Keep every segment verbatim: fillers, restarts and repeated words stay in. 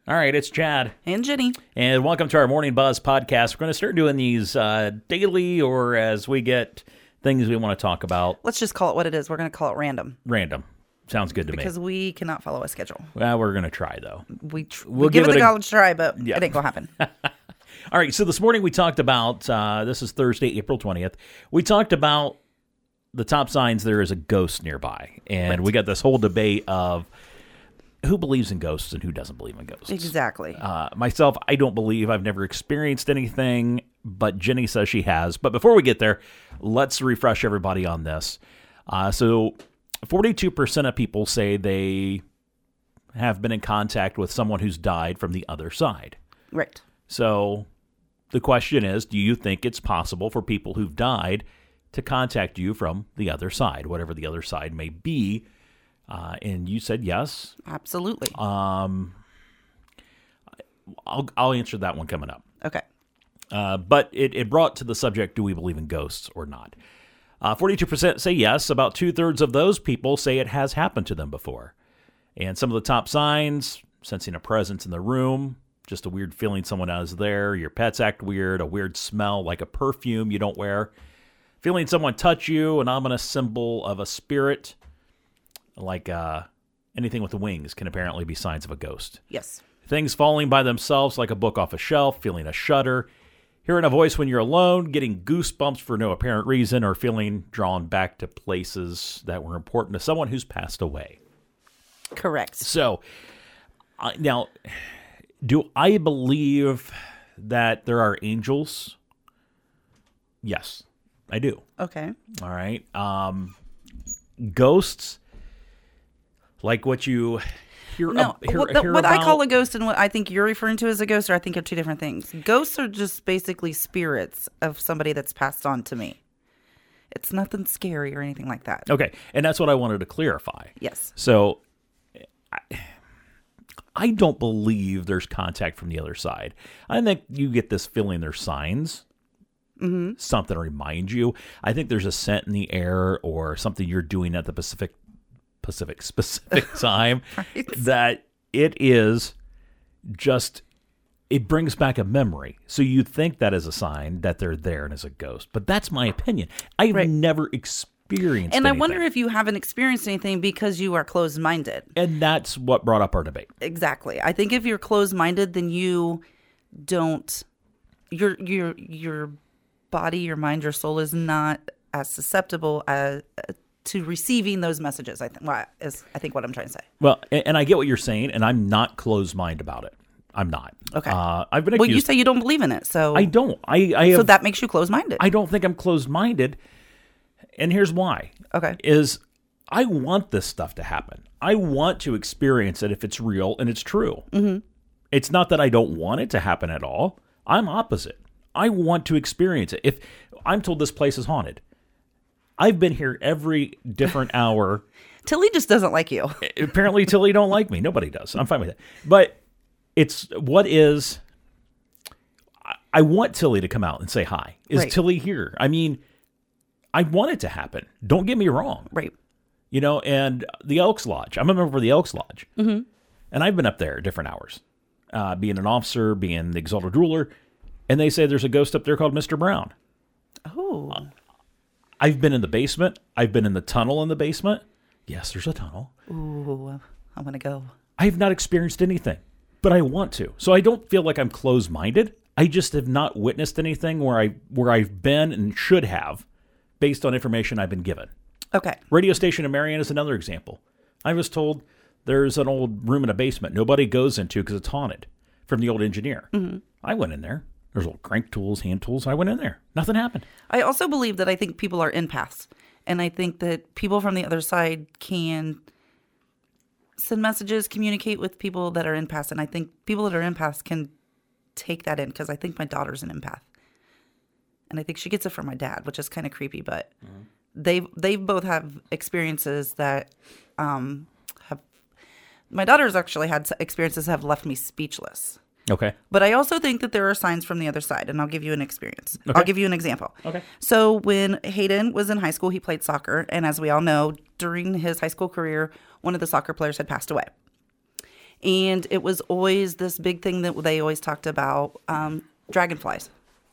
All right, it's Chad. And Jenny. And welcome to our Morning Buzz podcast. We're going to start doing these uh, daily or as we get things we want to talk about. Let's just call it what it is. We're going to call it random. Random. Sounds good to because me. Because we cannot follow a schedule. Well, we're going to try, though. We, tr- we'll we give, give it a college try, but yeah. It ain't going to happen. All right, so this morning we talked about, uh, this is Thursday, April twentieth. We talked about the top signs there is a ghost nearby. And right. we got this whole debate of who believes in ghosts and who doesn't believe in ghosts. Exactly. Uh, myself, I don't believe. I've never experienced anything, but Jenny says she has. But before we get there, let's refresh everybody on this. Uh, so forty-two percent of people say they have been in contact with someone who's died from the other side. Right. So the question is, do you think it's possible for people who've died to contact you from the other side, whatever the other side may be? Uh, and you said yes. Absolutely. Um, I'll I'll answer that one coming up. Okay. Uh, but it, it brought to the subject, do we believe in ghosts or not? Uh, forty-two percent say yes. About two-thirds of those people say it has happened to them before. And some of the top signs, sensing a presence in the room, just a weird feeling someone is there, your pets act weird, a weird smell like a perfume you don't wear, feeling someone touch you, an ominous symbol of a spirit, like uh, anything with wings can apparently be signs of a ghost. Yes. Things falling by themselves like a book off a shelf, feeling a shudder, hearing a voice when you're alone, getting goosebumps for no apparent reason, or feeling drawn back to places that were important to someone who's passed away. Correct. So, uh, now, do I believe that there are angels? Yes, I do. Okay. All right. Um, ghosts? Like what you hear, no, uh, hear, what, the, hear what about? I call a ghost and what I think you're referring to as a ghost are, I think, are two different things. Ghosts are just basically spirits of somebody that's passed on to me. It's nothing scary or anything like that. Okay, and that's what I wanted to clarify. Yes. So, I, I don't believe there's contact from the other side. I think you get this feeling there's signs. Mm-hmm. Something to remind you. I think there's a scent in the air or something you're doing at the Pacific Pacific specific time right. that it is just, it brings back a memory. So you think that is a sign that they're there and is a ghost. But that's my opinion. I've right. never experienced And anything. I wonder if you haven't experienced anything because you are closed-minded. And that's what brought up our debate. Exactly. I think if you're closed-minded, then you don't, your your your body, your mind, your soul is not as susceptible as to receiving those messages, I think, well, is I think what I'm trying to say. Well, and, and I get what you're saying, and I'm not closed-minded about it. I'm not. Okay. Uh, I've been accused. Well, you say you don't believe in it, so I don't. I, I have, so that makes you closed-minded. I don't think I'm closed-minded, and here's why. Okay. Is I want this stuff to happen. I want to experience it if it's real and it's true. Mm-hmm. It's not that I don't want it to happen at all. I'm opposite. I want to experience it. If I'm told this place is haunted, I've been here every different hour. Tilly just doesn't like you. Apparently Tilly don't like me. Nobody does. I'm fine with that. But it's what is, I want Tilly to come out and say hi. Is right. Tilly here? I mean, I want it to happen. Don't get me wrong. Right. You know, and the Elks Lodge. I'm a member of the Elks Lodge. Mm-hmm. And I've been up there at different hours, uh, being an officer, being the exalted ruler. And they say there's a ghost up there called Mister Brown. Oh. Uh, I've been in the basement. I've been in the tunnel in the basement. Yes, there's a tunnel. Ooh, I want to go. I have not experienced anything, but I want to. So I don't feel like I'm closed-minded. I just have not witnessed anything where I where I've been and should have, based on information I've been given. Okay. Radio station in Marion is another example. I was told there's an old room in a basement nobody goes into because it's haunted from the old engineer. Mm-hmm. I went in there. There's little crank tools, hand tools. I went in there. Nothing happened. I also believe that I think people are empaths. And I think that people from the other side can send messages, communicate with people that are empaths. And I think people that are empaths can take that in because I think my daughter's an empath. And I think she gets it from my dad, which is kind of creepy. But mm-hmm. they they both have experiences that um, have... My daughter's actually had experiences that have left me speechless. Okay. But I also think that there are signs from the other side, and I'll give you an experience. Okay. I'll give you an example. Okay. So when Hayden was in high school, he played soccer, and as we all know, during his high school career, one of the soccer players had passed away. And it was always this big thing that they always talked about, um, dragonflies.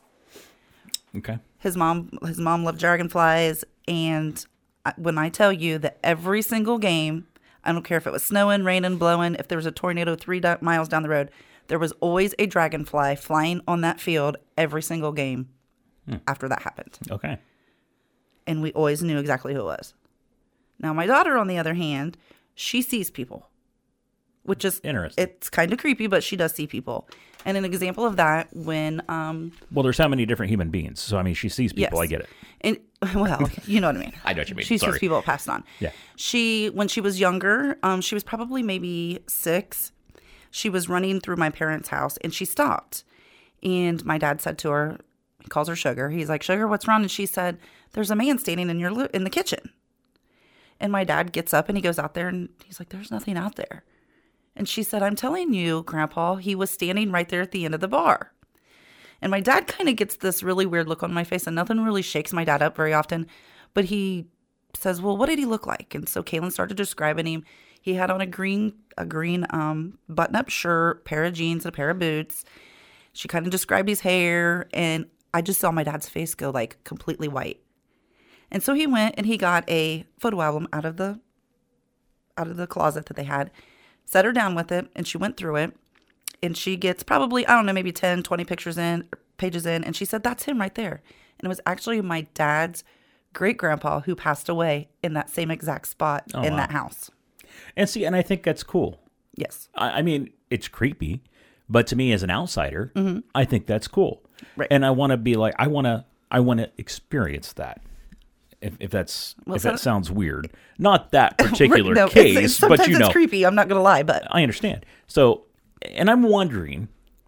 Okay. His mom, his mom loved dragonflies. And when I tell you that every single game, I don't care if it was snowing, raining, blowing, if there was a tornado three di- miles down the road, there was always a dragonfly flying on that field every single game hmm. after that happened. Okay. And we always knew exactly who it was. Now, my daughter, on the other hand, she sees people, which is interesting. It's kind of creepy, but she does see people. And an example of that when... Um, well, there's how many different human beings. So, I mean, she sees people. Yes. I get it. And well, you know what I mean. I know what you mean. She Sorry. sees people passed on. Yeah. She, when she was younger, um, she was probably maybe six. She was running through my parents' house, and she stopped. And my dad said to her, he calls her Sugar. He's like, Sugar, what's wrong? And she said, there's a man standing in your lo- in the kitchen. And my dad gets up, and he goes out there, and he's like, there's nothing out there. And she said, I'm telling you, Grandpa, he was standing right there at the end of the bar. And my dad kind of gets this really weird look on my face, and nothing really shakes my dad up very often. But he says, well, what did he look like? And so Kaylin started describing him. He had on a green a green um, button-up shirt, pair of jeans, and a pair of boots. She kind of described his hair, and I just saw my dad's face go like completely white. And so he went and he got a photo album out of the out of the closet that they had, set her down with it, and she went through it. And she gets probably, I don't know, maybe ten, twenty pictures in, pages in. And she said, that's him right there. And it was actually my dad's great-grandpa who passed away in that same exact spot oh, in wow. that house. And see, and I think that's cool. Yes. I, I mean, it's creepy, but to me as an outsider, mm-hmm. I think that's cool. Right. And I want to be like, I want to, I want to experience that. If, if that's well, if so, that sounds weird, not that particular no, case, it's, it's, sometimes but you know, it's creepy. I'm not going to lie, but I understand. So, and I'm wondering,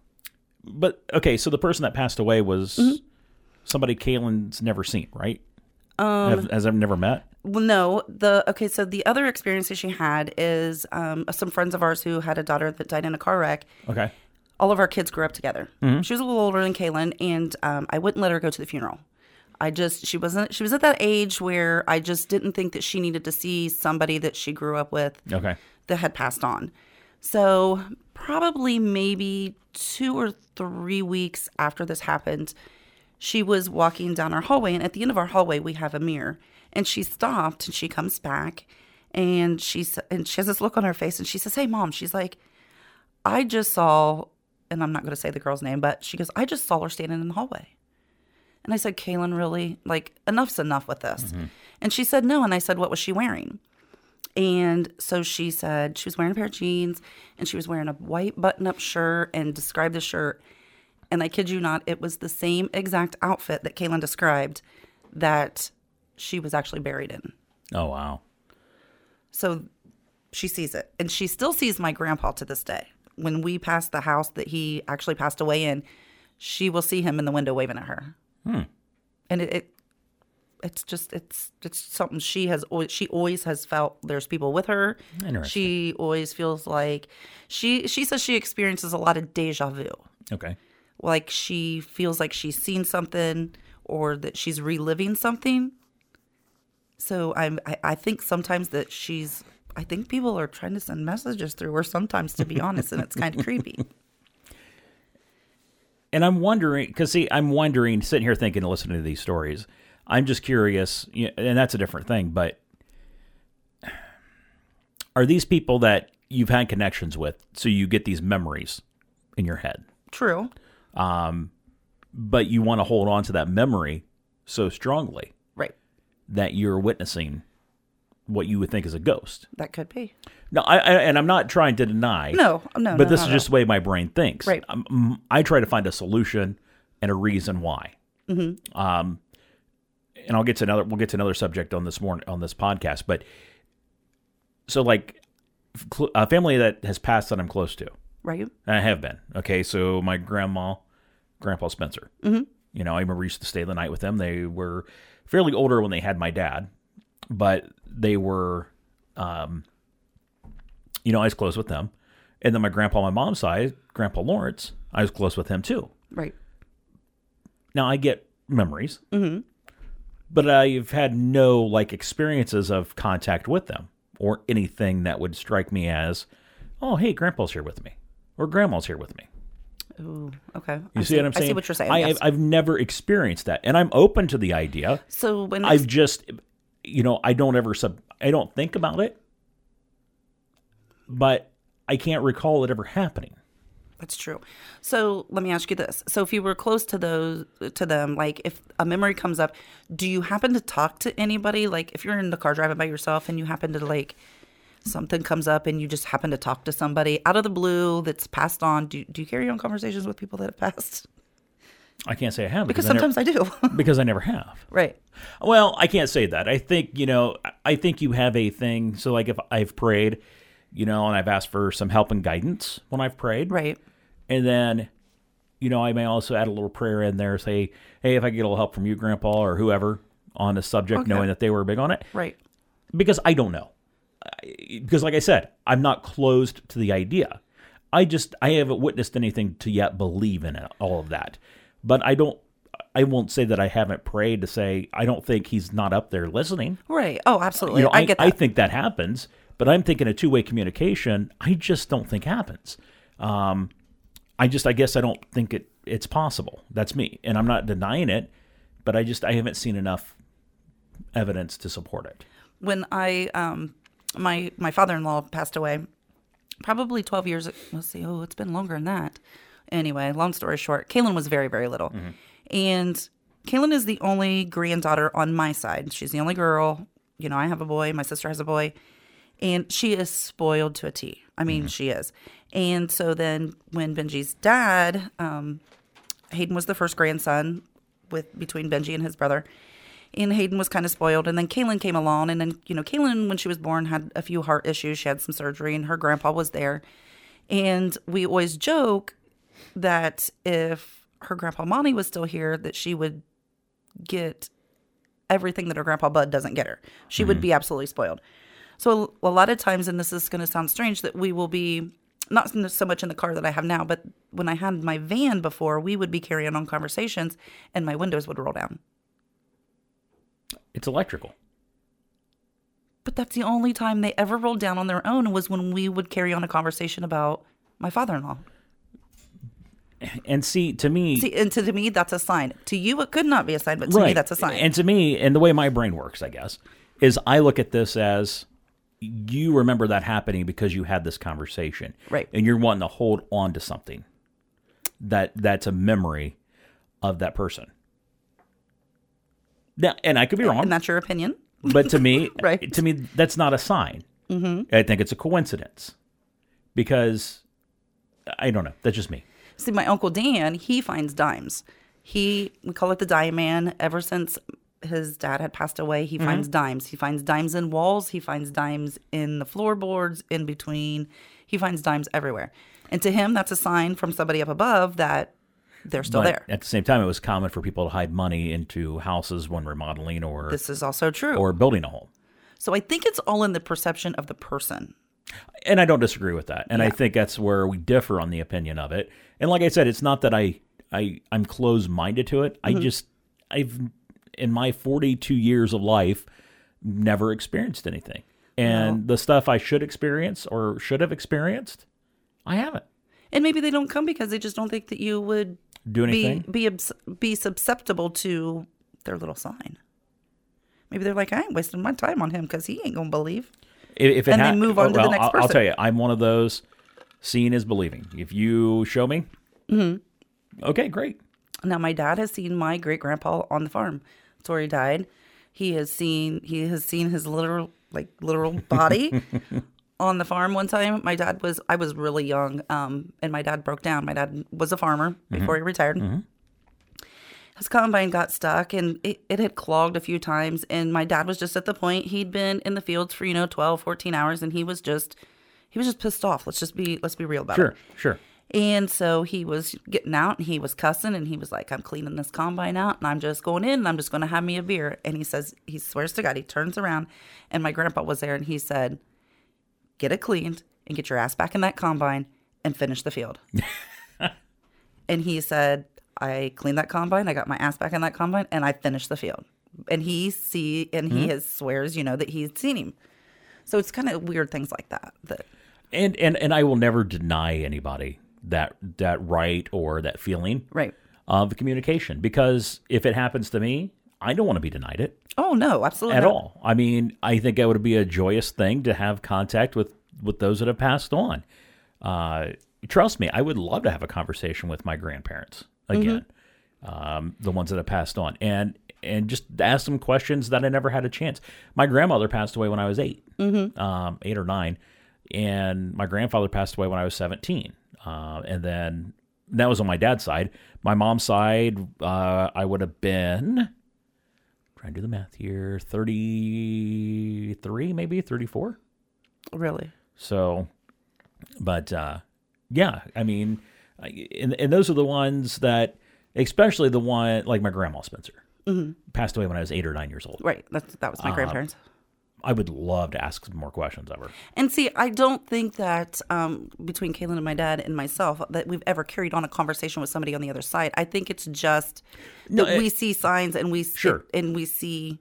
but okay, so the person that passed away was mm-hmm. somebody Kaylin's never seen, right? Um, Have, has I've never met. Well, no. The okay, so the other experience that she had is um, some friends of ours who had a daughter that died in a car wreck. Okay. All of our kids grew up together. Mm-hmm. She was a little older than Kaylin, and um, I wouldn't let her go to the funeral. I just, she wasn't, she was at that age where I just didn't think that she needed to see somebody that she grew up with okay. that had passed on. So probably maybe two or three weeks after this happened, she was walking down our hallway, and at the end of our hallway, we have a mirror. And she stopped, and she comes back, and she, and she has this look on her face, and she says, hey, Mom, she's like, I just saw, and I'm not going to say the girl's name, but she goes, I just saw her standing in the hallway. And I said, Kaylin, really? Like, enough's enough with this. Mm-hmm. And she said, no. And I said, what was she wearing? And so she said she was wearing a pair of jeans, and she was wearing a white button-up shirt, and described the shirt. And I kid you not, it was the same exact outfit that Kaylin described that she was actually buried in. Oh, wow. So she sees it. And she still sees my grandpa to this day. When we pass the house that he actually passed away in, she will see him in the window waving at her. Hmm. And it, it, it's just, it's, it's something she has always, she always has felt there's people with her. Interesting. She always feels like she, she says she experiences a lot of deja vu. Okay. Like she feels like she's seen something or that she's reliving something. So I'm, I, I think sometimes that she's, I think people are trying to send messages through her sometimes, to be honest, and it's kind of creepy. And I'm wondering, because see, I'm wondering, sitting here thinking, listening to these stories, I'm just curious, and that's a different thing, but are these people that you've had connections with, so you get these memories in your head? True. Um, but you want to hold on to that memory so strongly. Right. That you're witnessing what you would think is a ghost. That could be. No, I, I and I'm not trying to deny. No, no, But no, this no, is just no. the way my brain thinks. Right. I'm, I try to find a solution and a reason why. Mm-hmm. Um, and I'll get to another. We'll get to another subject on this morning on this podcast. But so, like, a family that has passed that I'm close to. Right. I have been. Okay, so my grandma, Grandpa Spencer. Mm-hmm. You know, I remember we used to stay the night with them. They were fairly older when they had my dad, but they were, um, you know, I was close with them. And then my grandpa on my mom's side, Grandpa Lawrence, I was close with him too. Right. Now I get memories, mm-hmm. but I've had no like experiences of contact with them or anything that would strike me as oh, hey, Grandpa's here with me, or Grandma's here with me. Ooh, okay. You I see, what I'm saying? I see what you're saying. I, yes. I've, I've never experienced that, and I'm open to the idea. So when I've just, you know, I don't ever sub, I don't think about it, but I can't recall it ever happening. That's true. So let me ask you this: so if you were close to those, to them, like if a memory comes up, do you happen to talk to anybody? Like if you're in the car driving by yourself and you happen to like something comes up and you just happen to talk to somebody out of the blue that's passed on. Do do you carry on conversations with people that have passed? I can't say I have Because I never- sometimes I do. because I never have. Right. Well, I can't say that. I think, you know, I think you have a thing. So, like, if I've prayed, you know, and I've asked for some help and guidance when I've prayed. Right. And then, you know, I may also add a little prayer in there, say, hey, if I get a little help from you, Grandpa, or whoever on the subject, Okay. knowing that they were big on it. Right. Because I don't know. I- Because, like I said, I'm not closed to the idea. I just, I haven't witnessed anything to yet believe in it, all of that. But I don't, I won't say that I haven't prayed to say, I don't think he's not up there listening. Right. Oh, absolutely. You know, I, I, get that. I think that happens, but I'm thinking a two-way communication, I just don't think happens. Um, I just, I guess I don't think it it's possible. That's me. And I'm not denying it, but I just, I haven't seen enough evidence to support it. When I, um, my my father-in-law passed away, probably twelve years. Let's see. Oh, it's been longer than that. Anyway, long story short, Kaylin was very, very little. Mm-hmm. And Kaylin is the only granddaughter on my side. She's the only girl. You know, I have a boy. My sister has a boy. And she is spoiled to a T. I mean, mm-hmm. she is. And so then when Benji's dad, um, Hayden was the first grandson with between Benji and his brother. And Hayden was kind of spoiled. And then Kaylin came along. And then, you know, Kaylin, when she was born, had a few heart issues. She had some surgery, and her grandpa was there. And we always joke that if her grandpa Monty was still here, that she would get everything that her grandpa Bud doesn't get her. She mm-hmm. would be absolutely spoiled. So a lot of times, and this is going to sound strange, that we will be, not so much in the car that I have now, but when I had my van before, we would be carrying on conversations and my windows would roll down. It's electrical. But that's the only time they ever rolled down on their own was when we would carry on a conversation about my father-in-law. And see, to me... See, and to, to me, that's a sign. To you, it could not be a sign, but to right. me, that's a sign. And to me, and the way my brain works, I guess, is I look at this as you remember that happening because you had this conversation. Right. And you're wanting to hold on to something that that's a memory of that person. Now, and I could be wrong. And that's your opinion. But to me, right. to me, that's not a sign. Mm-hmm. I think it's a coincidence because I don't know. That's just me. See, my Uncle Dan, he finds dimes. He, we call it the dime man. Ever since his dad had passed away, he mm-hmm. finds dimes. He finds dimes in walls. He finds dimes in the floorboards, in between. He finds dimes everywhere. And to him, that's a sign from somebody up above that they're still but there. At the same time, it was common for people to hide money into houses when remodeling or this is also true, or building a home. So I think it's all in the perception of the person. And I don't disagree with that. And yeah. I think that's where we differ on the opinion of it. And like I said, it's not that I, I, I'm closed-minded to it. Mm-hmm. I just, I've, in my forty-two years of life, never experienced anything. And no. the stuff I should experience or should have experienced, I haven't. And maybe they don't come because they just don't think that you would do anything, be be, be susceptible to their little sign. Maybe they're like, I ain't wasting my time on him because he ain't gonna believe. If it and ha- they move on well, to the next I'll, person. I'll tell you, I'm one of those. Seeing is believing. If you show me, mm-hmm. okay, great. Now my dad has seen my great grandpa on the farm. That's where he died. He has seen he has seen his literal like literal body on the farm one time. My dad was I was really young, um, and my dad broke down. My dad was a farmer before mm-hmm. he retired. Mm-hmm. His combine got stuck, and it, it had clogged a few times, and my dad was just at the point, he'd been in the fields for, you know, twelve, fourteen hours, and he was just, he was just pissed off. Let's just be, let's be real about sure, it. Sure, sure. And so he was getting out, and he was cussing, and he was like, I'm cleaning this combine out, and I'm just going in, and I'm just going to have me a beer. And he says, he swears to God, he turns around, and my grandpa was there, and he said, get it cleaned, and get your ass back in that combine, and finish the field. And he said, I cleaned that combine. I got my ass back in that combine, and I finished the field. And he see, and he mm-hmm. has swears, you know, that he's seen him. So it's kind of weird things like that. That And and and I will never deny anybody that that right or that feeling Right. of communication, because if it happens to me, I don't want to be denied it Oh, no, absolutely at not. all. I mean, I think it would be a joyous thing to have contact with, with those that have passed on. Uh, trust me, I would love to have a conversation with my grandparents again, mm-hmm. um, the ones that have passed on, and and just ask them questions that I never had a chance. My grandmother passed away when I was eight, mm-hmm. um, eight or nine, and my grandfather passed away when I was seventeen. Uh, and then that was on my dad's side. My mom's side, uh, I would have been... Trying to do the math here, thirty-three, maybe thirty-four. Really? So, but uh, yeah, I mean, and, and those are the ones that, especially the one like my grandma Spencer, mm-hmm. passed away when I was eight or nine years old. Right. That's, that was my uh, grandparents. I would love to ask some more questions of her. And see, I don't think that um, between Kaylin and my dad and myself that we've ever carried on a conversation with somebody on the other side. I think it's just No, that it- we see signs and we see, Sure. and we see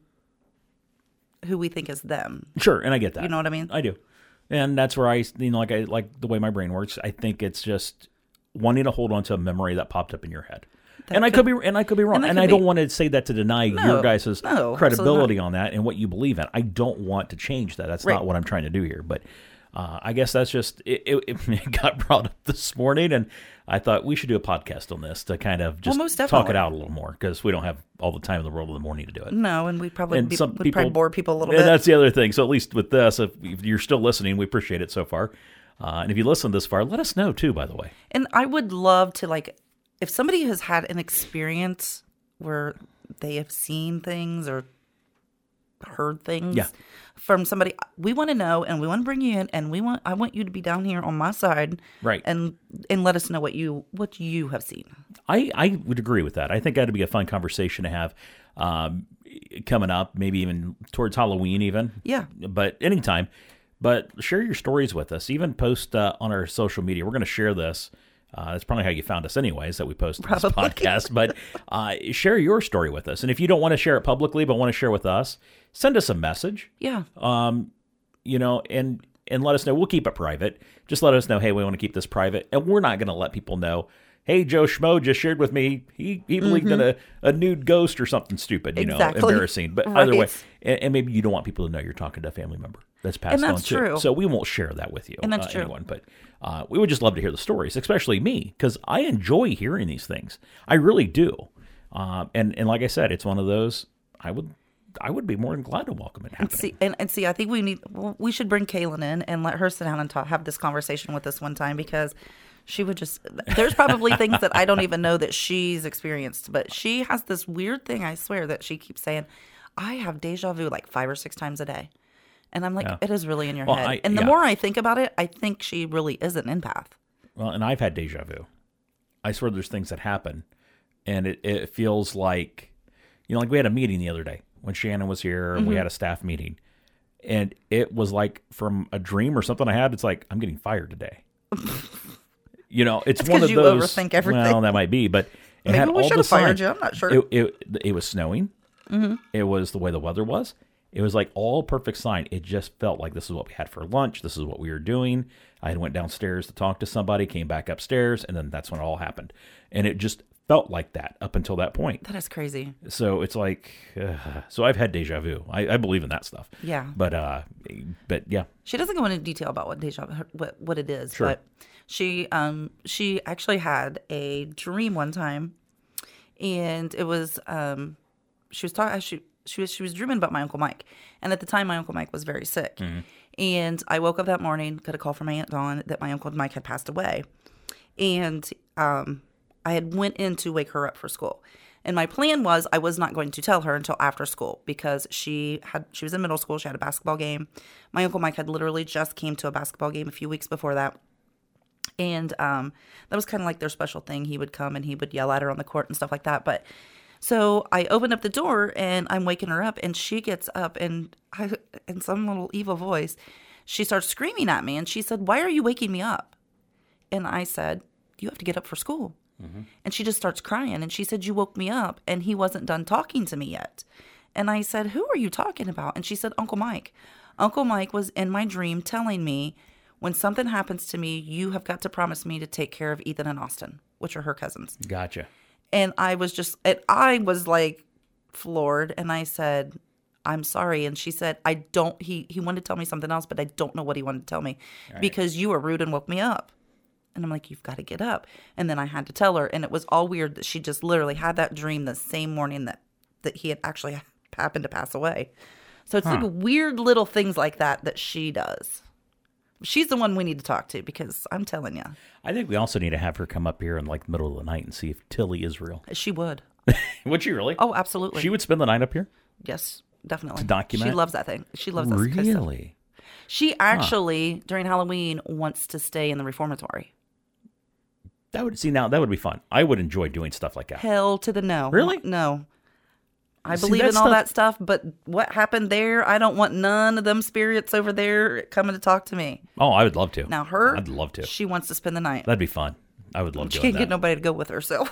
who we think is them. Sure, and I get that. You know what I mean? I do, and that's where I, you know, like I like the way my brain works. I think it's just wanting to hold on to a memory that popped up in your head. That and I could be, and I could be wrong, and and, that I could don't be- want to say that to deny No, your guys' no, absolutely credibility not. on that and what you believe in. I don't want to change that. That's Right. not what I'm trying to do here. But uh, I guess that's just it, it, it got brought up this morning, and I thought we should do a podcast on this to kind of just most talk definitely. it out a little more, because we don't have all the time in the world in the morning to do it. No, and we'd probably And be, some we'd people probably bore people a little and bit. that's the other thing. So at least with this, if if you're still listening, we appreciate it so far. Uh, and if you listened this far, let us know too. By the way, And I would love to, like, if somebody has had an experience where they have seen things or heard things Yeah. from somebody, we want to know, and we want to bring you in, and we want I want you to be down here on my side, Right. And and let us know what you what you have seen. I, I would agree with that. I think that'd be a fun conversation to have um, coming up, maybe even towards Halloween, even. Yeah. But anytime. But share your stories with us. Even post uh, on our social media. We're going to share this. Uh, that's probably how you found us anyways, that we post this Probably. podcast. But uh, share your story with us. And if you don't want to share it publicly but want to share with us, send us a message. Yeah. Um, you know, and and let us know. We'll keep it private. Just let us know, hey, we want to keep this private. And we're not going to let people know, hey, Joe Schmo just shared with me, he he believed in a, a nude ghost or something stupid, you Exactly. know, embarrassing. But either way, Right. and, and maybe you don't want people to know you're talking to a family member that's passed And that's on too. true. So we won't share that with you, And that's uh, true. anyone. But uh, we would just love to hear the stories, especially me, because I enjoy hearing these things. I really do. Um, and, and like I said, it's one of those, I would I would be more than glad to welcome it And happening. see, and, and see, I think we need we should bring Kaylin in and let her sit down and talk, have this conversation with us one time, because she would just. There's probably things that I don't even know that she's experienced, but she has this weird thing. I swear that she keeps saying, "I have deja vu like five or six times a day," and I'm like, Yeah. "It is really in your Well, head." I- and the yeah. more I think about it, I think she really is an empath. Well, and I've had deja vu. I swear there's things that happen, and it, it feels like, you know, like we had a meeting the other day when Shannon was here, and Mm-hmm. we had a staff meeting, and it was like from a dream or something I had. It's like, I'm getting fired today. You know, it's That's one 'cause of you those. overthink everything. Well, that might be, but it Maybe had we all should the have fired signs. you. I'm not sure. It, it, it was snowing. Mm-hmm. It was the way the weather was. It was like all perfect sign. It just felt like this is what we had for lunch. This is what we were doing. I had went downstairs to talk to somebody, came back upstairs, and then that's when it all happened. And it just felt like that up until that point. That is crazy. So it's like, uh, so I've had deja vu. I, I believe in that stuff. Yeah. But, uh, but yeah. She doesn't go into detail about what deja what what it is, Sure. but she um she actually had a dream one time, and it was um she was talking she she was she was dreaming about my Uncle Mike, and at the time my Uncle Mike was very sick, Mm-hmm. and I woke up that morning, got a call from my Aunt Dawn that my Uncle Mike had passed away, and um I had went in to wake her up for school. And my plan was I was not going to tell her until after school, because she had she was in middle school. She had a basketball game. My Uncle Mike had literally just came to a basketball game a few weeks before that. And um, that was kind of like their special thing. He would come and he would yell at her on the court and stuff like that. But so I opened up the door and I'm waking her up, and she gets up and I, in some little evil voice, she starts screaming at me. And she said, "Why are you waking me up?" And I said, "You have to get up for school." Mm-hmm. And she just starts crying. And she said, "You woke me up and he wasn't done talking to me yet." And I said, "Who are you talking about?" And she said, "Uncle Mike. Uncle Mike was in my dream telling me when something happens to me, you have got to promise me to take care of Ethan and Austin, which are her cousins. Gotcha. And I was just, and I was like floored. And I said, I'm sorry. And she said, I don't, he, he wanted to tell me something else, but I don't know what he wanted to tell me right. because you were rude and woke me up. And I'm like, you've got to get up. And then I had to tell her. And it was all weird that she just literally had that dream the same morning that, that he had actually happened to pass away. So it's huh. like weird little things like that that she does. She's the one we need to talk to because I'm telling you. I think we also need to have her come up here in like the middle of the night and see if Tilly is real. She would. Would she really? Oh, absolutely. She would spend the night up here? Yes, definitely. To document? She loves that thing. She loves that. Really? She actually, huh. during Halloween, wants to stay in the reformatory. That would see now. That would be fun. I would enjoy doing stuff like that. Hell to the no. Really? No. I See, believe in all stuff... that stuff, but what happened there? I don't want none of them spirits over there coming to talk to me. Oh, I would love to. Now her, I'd love to. She wants to spend the night. That'd be fun. I would love to. She can't that. get nobody to go with her, so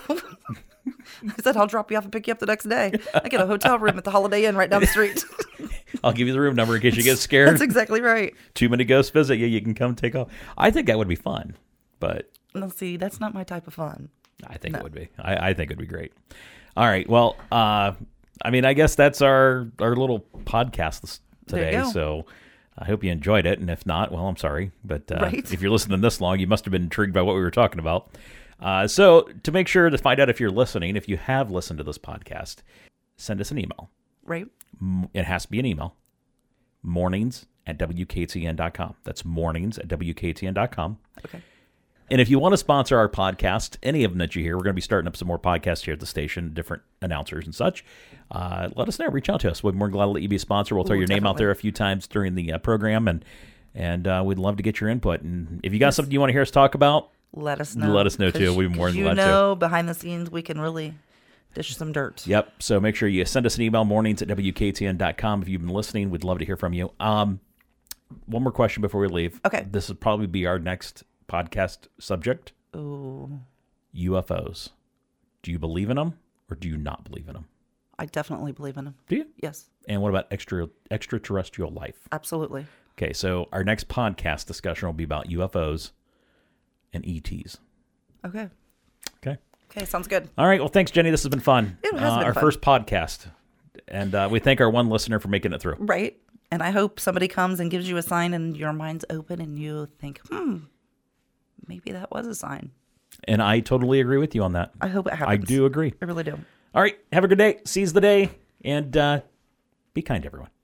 I said I'll drop you off and pick you up the next day. I get a hotel room at the Holiday Inn right down the street. I'll give you the room number in case you get scared. That's exactly right. Too many ghosts visit you. You can come take off. I think that would be fun, but no, see, that's not my type of fun. I think no. it would be. I, I think it would be great. All right. Well, uh, I mean, I guess that's our, our little podcast this, today. So I hope you enjoyed it. And if not, well, I'm sorry. But uh, right? if you're listening this long, you must have been intrigued by what we were talking about. Uh, so to make sure to find out if you're listening, if you have listened to this podcast, send us an email. Right. It has to be an email. Mornings at W K T N dot com. That's mornings at W K T N dot com. Okay. And if you want to sponsor our podcast, any of them that you hear, we're going to be starting up some more podcasts here at the station, different announcers and such. Uh, let us know. Reach out to us. We're more glad to let you be a sponsor. We'll throw Ooh, your definitely. name out there a few times during the uh, program, and and uh, we'd love to get your input. And if you got yes. something you want to hear us talk about, let us know. Let us know, too. We'd be more than you glad know, to. Behind the scenes, we can really dish some dirt. Yep. So make sure you send us an email, mornings at W K T N dot com. If you've been listening, we'd love to hear from you. Um, one more question before we leave. Okay. This will probably be our next podcast subject. Ooh. U F Os. Do you believe in them or do you not believe in them? I definitely believe in them. Do you? Yes. And what about extra extraterrestrial life? Absolutely. Okay, so our next podcast discussion will be about U F Os and E Ts. Okay. Okay. Okay, sounds good. All right, well, thanks, Jenny. This has been fun. It has uh, been our fun. first podcast. And uh, we thank our one listener for making it through. Right. And I hope somebody comes and gives you a sign and your mind's open and you think, hmm, maybe that was a sign. And I totally agree with you on that. I hope it happens. I do agree. I really do. All right. Have a good day. Seize the day. And uh, be kind to everyone.